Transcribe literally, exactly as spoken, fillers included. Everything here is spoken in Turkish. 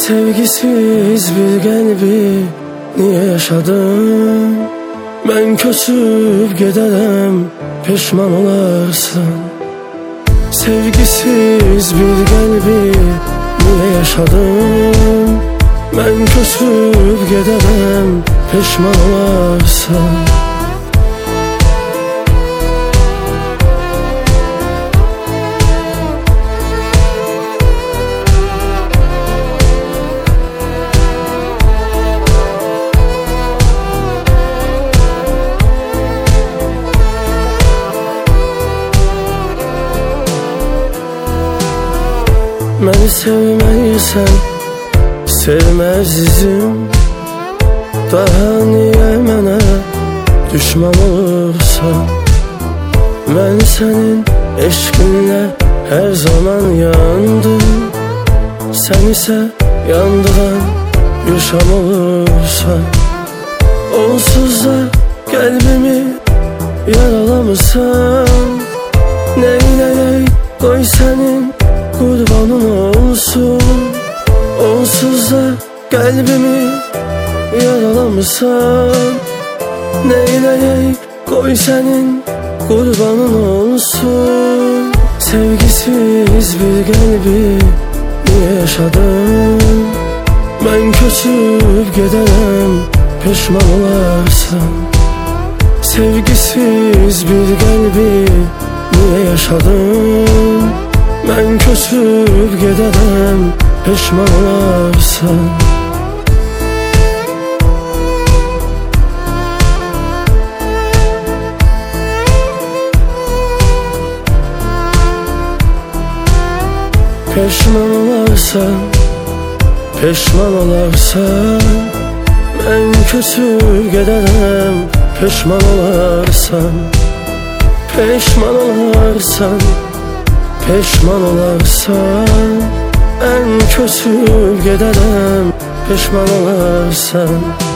Sevgisiz bir kalbi niye yaşadım? Ben köçüp giderim, pişman olarsın. Sevgisiz bir kalbi niye yaşadım? Ben köçüp giderim, pişman olarsın. Məni sevməysən, sevməzizim. Daha niyə mənə düşman olursan? Mən sənin eşqinlə hər zaman yandım. Sən isə yandığan bir şam olursan. Onsuz da qəlbimi yaralamısan. Neyləyək, qoy sənin kurbanın olsun. Onsuz da kalbimi yaralamışsan. Neyleyek, koy senin kurbanın olsun. Sevgisiz bir kalbi niye yaşadım? Ben köçüp giderim, pişman olarsın. Sevgisiz bir kalbi niye yaşadım? Ben köçüp giderim, pişman olarsın. Pişman olarsan, pişman olarsan. Ben köçüp giderim, pişman olarsan. Pişman olarsan, pişman olarsan. En kötü giderim, pişman olarsan.